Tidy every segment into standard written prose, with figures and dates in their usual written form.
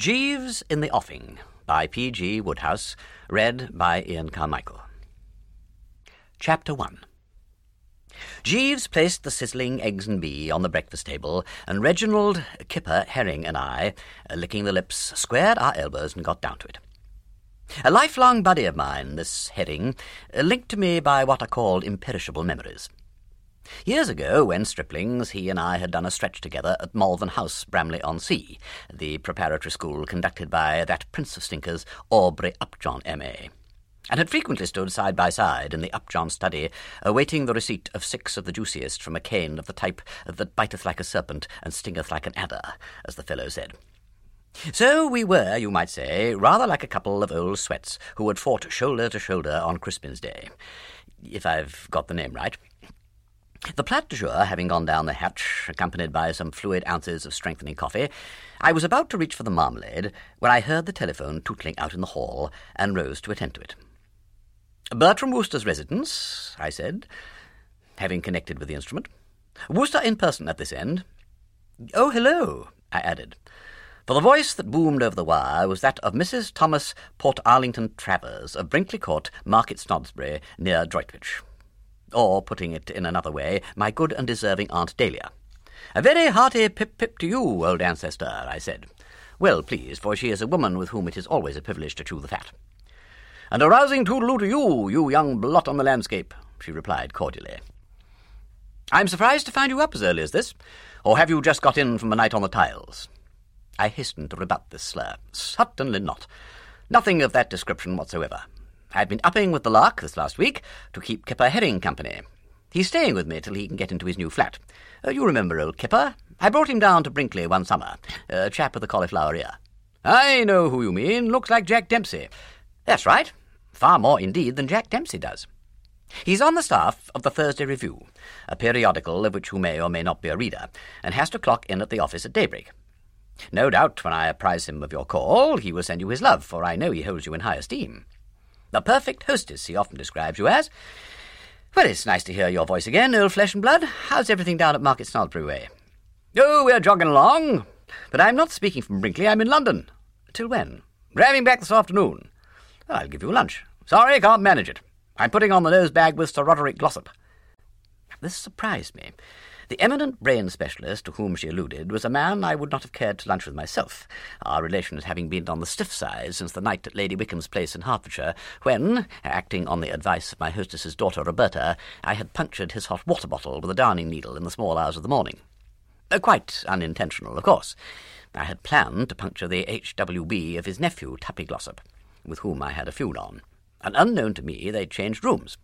Jeeves in the Offing by P.G. Wodehouse, read by Ian Carmichael. Chapter 1. Jeeves placed the sizzling eggs and bee on the breakfast table, and Reginald, Kipper, Herring, and I, licking the lips, squared our elbows and got down to it. A lifelong buddy of mine, this Herring, linked to me by what are called imperishable memories. Years ago, when striplings, he and I had done a stretch together at Malvern House, Bramley-on-Sea, the preparatory school conducted by that prince of stinkers, Aubrey Upjohn, M.A., and had frequently stood side by side in the Upjohn study, awaiting the receipt of 6 of the juiciest from a cane of the type that biteth like a serpent and stingeth like an adder, as the fellow said. So we were, you might say, rather like a couple of old sweats who had fought shoulder to shoulder on Crispin's Day, if I've got the name right. The plat du jour having gone down the hatch, accompanied by some fluid ounces of strengthening coffee, I was about to reach for the marmalade when I heard the telephone tootling out in the hall and rose to attend to it. "Bertram Wooster's residence," I said, having connected with the instrument. "Wooster in person at this end." "Oh, hello," I added, for the voice that boomed over the wire was that of Mrs. Thomas Portarlington Travers of Brinkley Court, Market Snodsbury, near Droitwich. Or, putting it in another way, my good and deserving Aunt Dahlia. "A very hearty pip-pip to you, old ancestor," I said, well pleased, for she is a woman with whom it is always a privilege to chew the fat. "And a rousing toodaloo to you, you young blot on the landscape," she replied cordially. "I'm surprised to find you up as early as this, or have you just got in from a night on the tiles?" I hastened to rebut this slur. "Certainly not. Nothing of that description whatsoever. I've been upping with the lark this last week to keep Kipper Herring company. He's staying with me till he can get into his new flat. You remember old Kipper? I brought him down to Brinkley one summer, a chap with a cauliflower ear." "I know who you mean. Looks like Jack Dempsey." "That's right. Far more, indeed, than Jack Dempsey does. He's on the staff of the Thursday Review, a periodical of which you may or may not be a reader, and has to clock in at the office at daybreak. No doubt when I apprise him of your call, he will send you his love, for I know he holds you in high esteem. The perfect hostess, he often describes you as. Well, it's nice to hear your voice again, old flesh and blood. How's everything down at Market Snodsbury way?" "Oh, we're jogging along. But I'm not speaking from Brinkley, I'm in London." "Till when?" "Driving back this afternoon." "I'll give you lunch." "Sorry, can't manage it. I'm putting on the nose bag with Sir Roderick Glossop." This surprised me. The eminent brain specialist to whom she alluded was a man I would not have cared to lunch with myself, our relations having been on the stiff side since the night at Lady Wickham's place in Hertfordshire, when, acting on the advice of my hostess's daughter Roberta, I had punctured his hot water bottle with a darning needle in the small hours of the morning. Quite unintentional, of course. I had planned to puncture the HWB of his nephew, Tuppy Glossop, with whom I had a feud on, and unknown to me they'd changed rooms.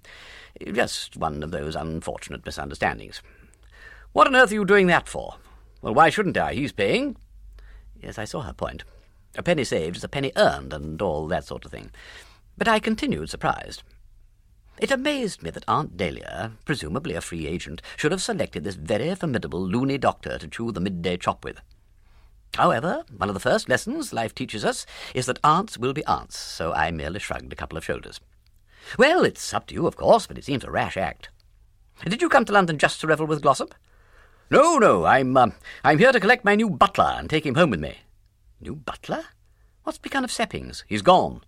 Just one of those unfortunate misunderstandings. "What on earth are you doing that for?" "Well, why shouldn't I? He's paying." Yes, I saw her point. A penny saved is a penny earned, and all that sort of thing. But I continued surprised. It amazed me that Aunt Dahlia, presumably a free agent, should have selected this very formidable loony doctor to chew the midday chop with. However, one of the first lessons life teaches us is that aunts will be aunts, so I merely shrugged a couple of shoulders. "Well, it's up to you, of course, but it seems a rash act." "Did you come to London just to revel with Glossop?" No, I'm here to collect my new butler and take him home with me." "New butler? What's become of Seppings?" "He's gone."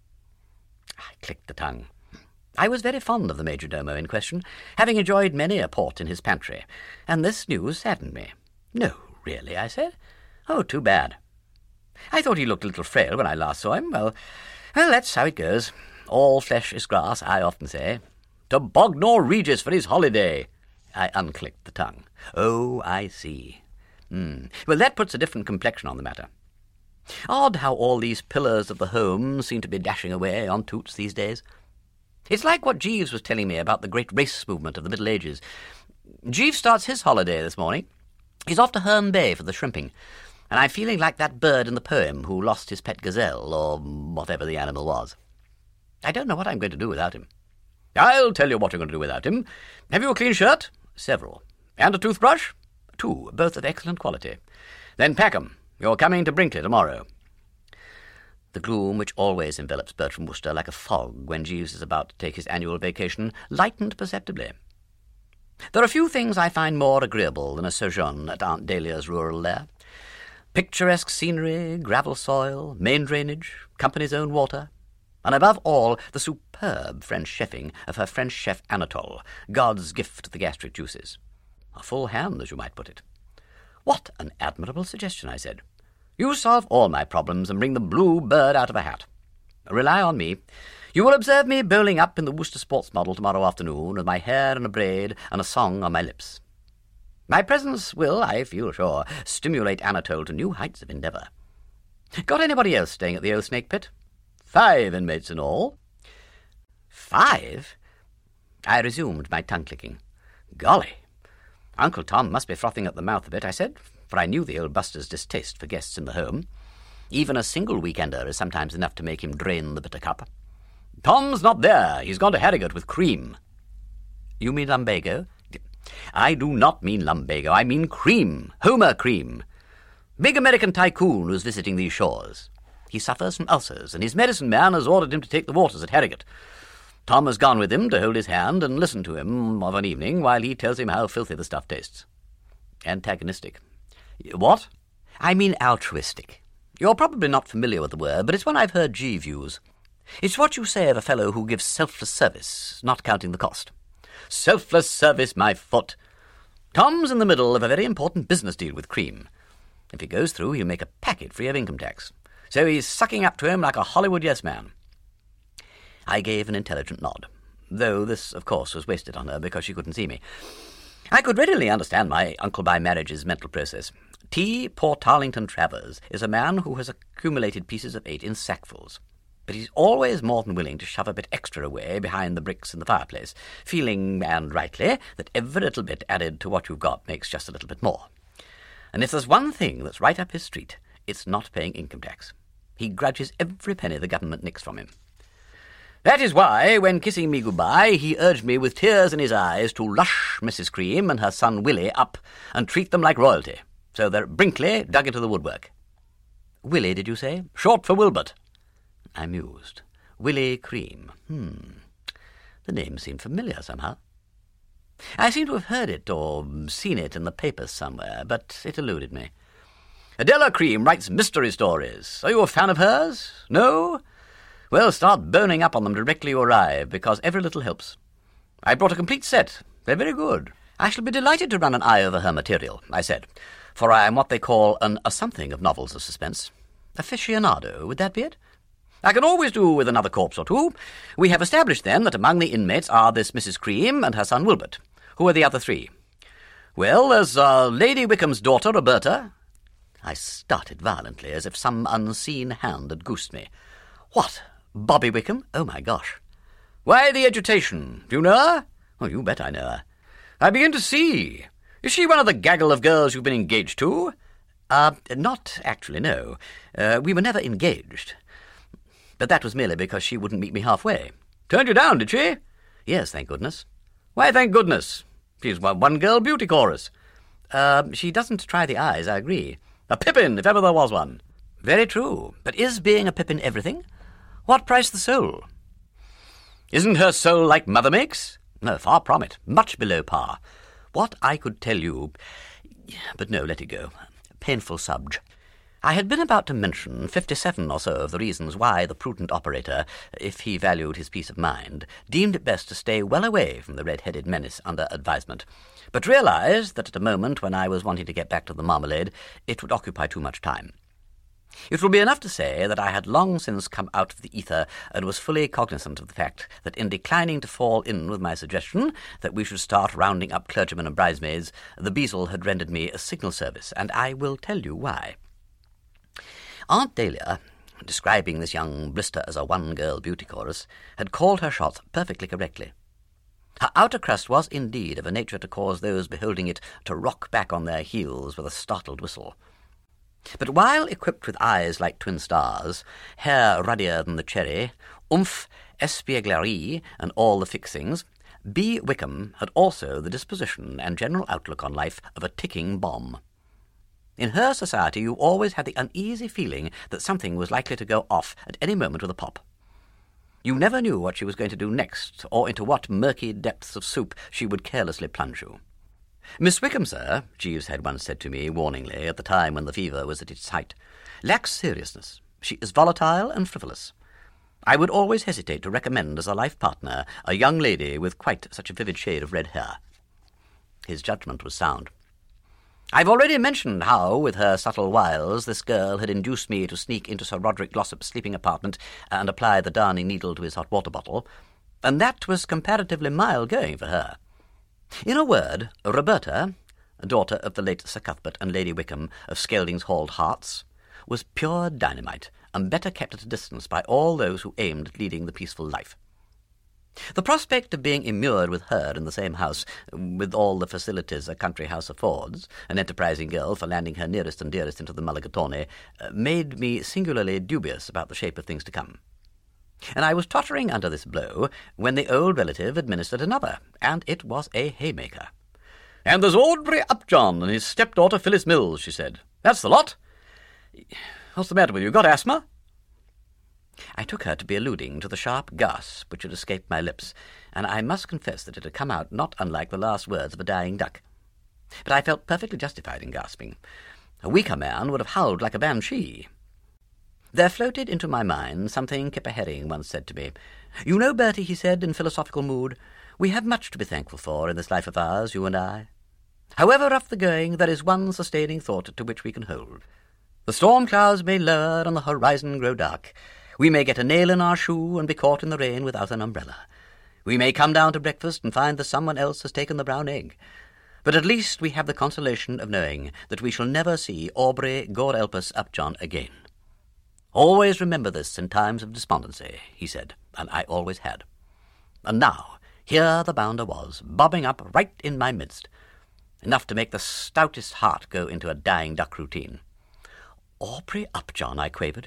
I clicked the tongue. I was very fond of the majordomo in question, having enjoyed many a port in his pantry, and this news saddened me. "No, really?" I said. "Oh, too bad. I thought he looked a little frail when I last saw him. Well, that's how it goes. All flesh is grass, I often say." "To Bognor Regis for his holiday." I unclicked the tongue. "Oh, I see. Well, that puts a different complexion on the matter. Odd how all these pillars of the home seem to be dashing away on toots these days. It's like what Jeeves was telling me about the great race movement of the Middle Ages. Jeeves starts his holiday this morning. He's off to Herne Bay for the shrimping, and I'm feeling like that bird in the poem who lost his pet gazelle, or whatever the animal was. I don't know what I'm going to do without him." "I'll tell you what you're going to do without him. Have you a clean shirt?" "Several." "And a toothbrush?" "2, both of excellent quality." "Then pack 'em. You're coming to Brinkley tomorrow." The gloom which always envelops Bertram Wooster like a fog when Jeeves is about to take his annual vacation lightened perceptibly. There are few things I find more agreeable than a sojourn at Aunt Dahlia's rural lair. Picturesque scenery, gravel soil, main drainage, company's own water, and above all, the superb French chefing of her French chef Anatole, God's gift to the gastric juices. A full hand, as you might put it. What an admirable suggestion, I said. You solve all my problems and bring the blue bird out of a hat. Rely on me. You will observe me bowling up in the Worcester Sports Model tomorrow afternoon with my hair in a braid and a song on my lips. My presence will, I feel sure, stimulate Anatole to new heights of endeavour. Got anybody else staying at the old snake pit? 5 inmates in all. 5? I resumed my tongue-clicking. Golly! Uncle Tom must be frothing at the mouth a bit, I said, for I knew the old buster's distaste for guests in the home. Even a single weekender is sometimes enough to make him drain the bitter cup. Tom's not there. He's gone to Harrogate with cream. You mean lumbago? I do not mean lumbago. I mean cream. Homer cream. Big American tycoon who's visiting these shores. He suffers from ulcers, and his medicine man has ordered him to take the waters at Harrogate. Tom has gone with him to hold his hand and listen to him of an evening while he tells him how filthy the stuff tastes. Antagonistic. What? I mean altruistic. You're probably not familiar with the word, but it's one I've heard Jeeve use. It's what you say of a fellow who gives selfless service, not counting the cost. Selfless service, my foot. Tom's in the middle of a very important business deal with Cream. If he goes through, he'll make a packet free of income tax. So he's sucking up to him like a Hollywood yes-man. I gave an intelligent nod, though this, of course, was wasted on her because she couldn't see me. I could readily understand my uncle-by-marriage's mental process. T. Portarlington Travers is a man who has accumulated pieces of 8 in sackfuls, but he's always more than willing to shove a bit extra away behind the bricks in the fireplace, feeling, and rightly, that every little bit added to what you've got makes just a little bit more. And if there's one thing that's right up his street, it's not paying income tax. He grudges every penny the government nicks from him. That is why, when kissing me goodbye, he urged me with tears in his eyes to rush Mrs. Cream and her son Willie up and treat them like royalty, so that Brinkley dug into the woodwork. Willie, did you say? Short for Wilbert. I mused. Willie Cream. The name seemed familiar somehow. I seem to have heard it or seen it in the papers somewhere, but it eluded me. Adela Cream writes mystery stories. Are you a fan of hers? No? Well, start boning up on them directly you arrive, because every little helps. I brought a complete set. They're very good. I shall be delighted to run an eye over her material, I said, for I am what they call a something of novels of suspense. Aficionado, would that be it? I can always do with another corpse or two. We have established, then, that among the inmates are this Mrs. Cream and her son Wilbert. Who are the other 3? Well, there's Lady Wickham's daughter, Roberta. I started violently, as if some unseen hand had goosed me. What? Bobby Wickham? Oh, my gosh. Why the agitation? Do you know her? Oh, you bet I know her. I begin to see. Is she one of the gaggle of girls you've been engaged to? Not actually, no. We were never engaged. But that was merely because she wouldn't meet me halfway. Turned you down, did she? Yes, thank goodness. Why, thank goodness? She's one girl beauty chorus. She doesn't try the eyes, I agree. A pippin, if ever there was one. Very true. But is being a pippin everything? What price the soul? Isn't her soul like mother makes? No, far from it. Much below par. What I could tell you... But no, let it go. Painful subj. I had been about to mention 57 or so of the reasons why the prudent operator, if he valued his peace of mind, deemed it best to stay well away from the red-headed menace under advisement, but realized that at a moment when I was wanting to get back to the marmalade, it would occupy too much time. It will be enough to say that I had long since come out of the ether and was fully cognizant of the fact that in declining to fall in with my suggestion that we should start rounding up clergymen and bridesmaids, the Beazle had rendered me a signal service, and I will tell you why. Aunt Dahlia, describing this young blister as a one-girl beauty chorus, had called her shots perfectly correctly. Her outer crust was indeed of a nature to cause those beholding it to rock back on their heels with a startled whistle. But while equipped with eyes like twin stars, hair ruddier than the cherry, oomph, espièglerie, and all the fixings, B. Wickham had also the disposition and general outlook on life of a ticking bomb. In her society you always had the uneasy feeling that something was likely to go off at any moment with a pop. You never knew what she was going to do next, or into what murky depths of soup she would carelessly plunge you. "Miss Wickham, sir," Jeeves had once said to me warningly at the time when the fever was at its height, "lacks seriousness. She is volatile and frivolous. I would always hesitate to recommend as a life partner a young lady with quite such a vivid shade of red hair." His judgment was sound. I've already mentioned how, with her subtle wiles, this girl had induced me to sneak into Sir Roderick Glossop's sleeping apartment and apply the darning needle to his hot water bottle, and that was comparatively mild going for her. In a word, Roberta, daughter of the late Sir Cuthbert and Lady Wickham of Skeldings Hall Hearts, was pure dynamite, and better kept at a distance by all those who aimed at leading the peaceful life. The prospect of being immured with her in the same house, with all the facilities a country house affords, an enterprising girl for landing her nearest and dearest into the Mulligatawny, made me singularly dubious about the shape of things to come. And I was tottering under this blow when the old relative administered another, and it was a haymaker. "And there's Aubrey Upjohn and his stepdaughter Phyllis Mills," she said. "That's the lot. What's the matter with you? Got asthma?" I took her to be alluding to the sharp gasp which had escaped my lips, and I must confess that it had come out not unlike the last words of a dying duck. But I felt perfectly justified in gasping. A weaker man would have howled like a banshee. There floated into my mind something Kipper Herring once said to me. "You know, Bertie," he said in philosophical mood, "we have much to be thankful for in this life of ours, you and I. However rough the going, there is one sustaining thought to which we can hold. The storm clouds may lower and the horizon grow dark. We may get a nail in our shoe and be caught in the rain without an umbrella. We may come down to breakfast and find that someone else has taken the brown egg. But at least we have the consolation of knowing that we shall never see Aubrey God-help-us Upjohn again. Always remember this in times of despondency," he said, and I always had. And now, here the bounder was, bobbing up right in my midst, enough to make the stoutest heart go into a dying duck routine. "Aubrey Upjohn," I quavered.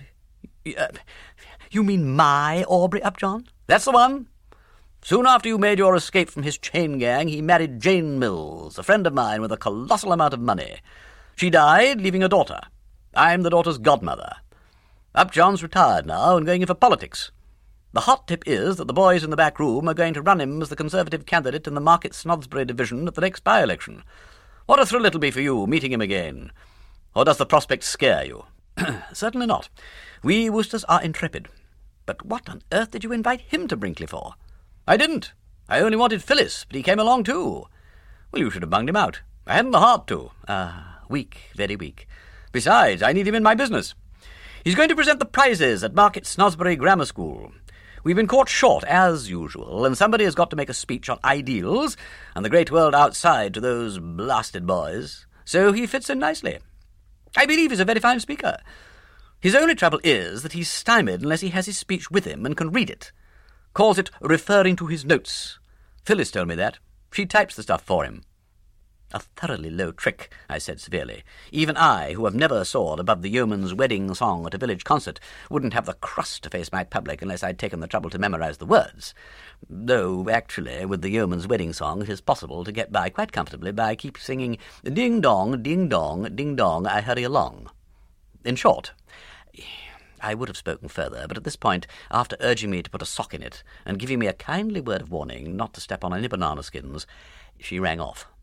You mean my Aubrey Upjohn?" "That's the one. Soon after you made your escape from his chain gang, he married Jane Mills, a friend of mine with a colossal amount of money. She died, leaving a daughter. I'm the daughter's godmother. Upjohn's retired now and going in for politics. The hot tip is that the boys in the back room are going to run him as the Conservative candidate in the Market Snodsbury division at the next by-election. What a thrill it'll be for you, meeting him again. Or does the prospect scare you?" "Certainly not. We Woosters are intrepid. But what on earth did you invite him to Brinkley for?" "I didn't. I only wanted Phyllis, but he came along too." "Well, you should have bunged him out." "I hadn't the heart to." Weak, very weak. "Besides, I need him in my business. He's going to present the prizes at Market Snodsbury Grammar School. We've been caught short, as usual, and somebody has got to make a speech on ideals and the great world outside to those blasted boys, so he fits in nicely. I believe he's a very fine speaker. His only trouble is that he's stymied unless he has his speech with him and can read it. Calls it referring to his notes. Phyllis told me that. She types the stuff for him." "A thoroughly low trick," I said severely. "Even I, who have never soared above the yeoman's wedding song at a village concert, wouldn't have the crust to face my public unless I'd taken the trouble to memorize the words. Though, actually, with the yeoman's wedding song, it is possible to get by quite comfortably by keep singing ding-dong, ding-dong, ding-dong, I hurry along. In short..." I would have spoken further, but at this point, after urging me to put a sock in it and giving me a kindly word of warning not to step on any banana skins, she rang off.